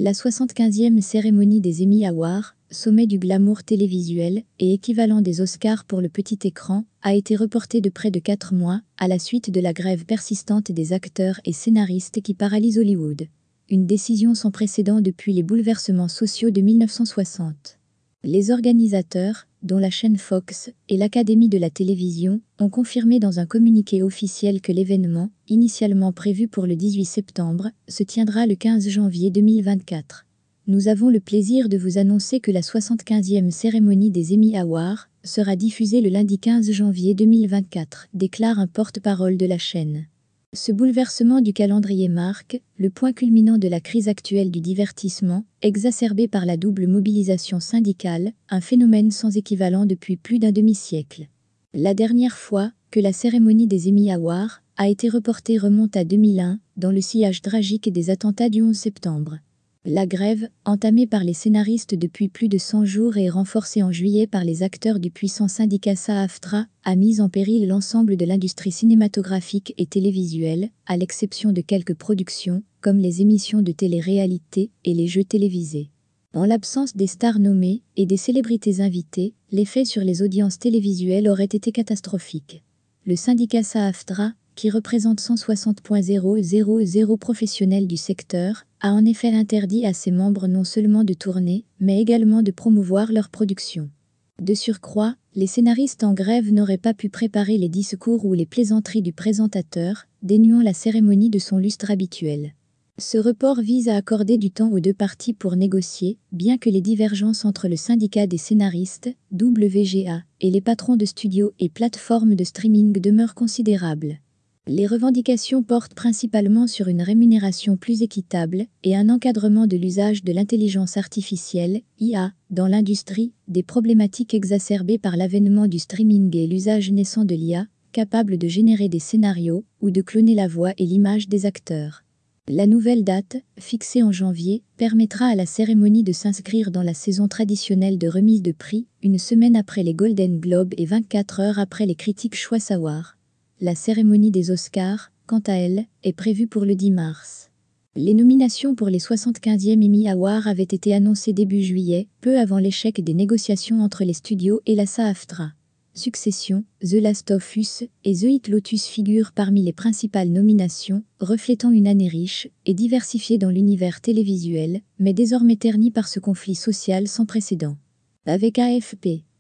La 75e cérémonie des Emmy Awards, sommet du glamour télévisuel et équivalent des Oscars pour le petit écran, a été reportée de près de 4 mois, à la suite de la grève persistante des acteurs et scénaristes qui paralyse Hollywood. Une décision sans précédent depuis les bouleversements sociaux de 1960. Les organisateurs, dont la chaîne Fox et l'Académie de la télévision, ont confirmé dans un communiqué officiel que l'événement, initialement prévu pour le 18 septembre, se tiendra le 15 janvier 2024. Nous avons le plaisir de vous annoncer que la 75e cérémonie des Emmy Awards sera diffusée le lundi 15 janvier 2024, déclare un porte-parole de la chaîne. Ce bouleversement du calendrier marque le point culminant de la crise actuelle du divertissement, exacerbée par la double mobilisation syndicale, un phénomène sans équivalent depuis plus d'un demi-siècle. La dernière fois que la cérémonie des Emmy Awards a été reportée remonte à 2001, dans le sillage tragique des attentats du 11 septembre. La grève, entamée par les scénaristes depuis plus de 100 jours et renforcée en juillet par les acteurs du puissant syndicat SAG-AFTRA, a mis en péril l'ensemble de l'industrie cinématographique et télévisuelle, à l'exception de quelques productions, comme les émissions de télé-réalité et les jeux télévisés. En l'absence des stars nommées et des célébrités invitées, l'effet sur les audiences télévisuelles aurait été catastrophique. Le syndicat SAG-AFTRA, qui représente 160,000 professionnels du secteur, a en effet interdit à ses membres non seulement de tourner, mais également de promouvoir leur production. De surcroît, les scénaristes en grève n'auraient pas pu préparer les discours ou les plaisanteries du présentateur, dénuant la cérémonie de son lustre habituel. Ce report vise à accorder du temps aux deux parties pour négocier, bien que les divergences entre le syndicat des scénaristes, WGA, et les patrons de studios et plateformes de streaming demeurent considérables. Les revendications portent principalement sur une rémunération plus équitable et un encadrement de l'usage de l'intelligence artificielle, IA, dans l'industrie, des problématiques exacerbées par l'avènement du streaming et l'usage naissant de l'IA, capable de générer des scénarios ou de cloner la voix et l'image des acteurs. La nouvelle date, fixée en janvier, permettra à la cérémonie de s'inscrire dans la saison traditionnelle de remise de prix, une semaine après les Golden Globes et 24 heures après les Critics' Choice Awards. La cérémonie des Oscars, quant à elle, est prévue pour le 10 mars. Les nominations pour les 75e Emmy Awards avaient été annoncées début juillet, peu avant l'échec des négociations entre les studios et la SAG-AFTRA. Succession, The Last of Us et The White Lotus figurent parmi les principales nominations, reflétant une année riche et diversifiée dans l'univers télévisuel, mais désormais ternie par ce conflit social sans précédent. Avec AFP.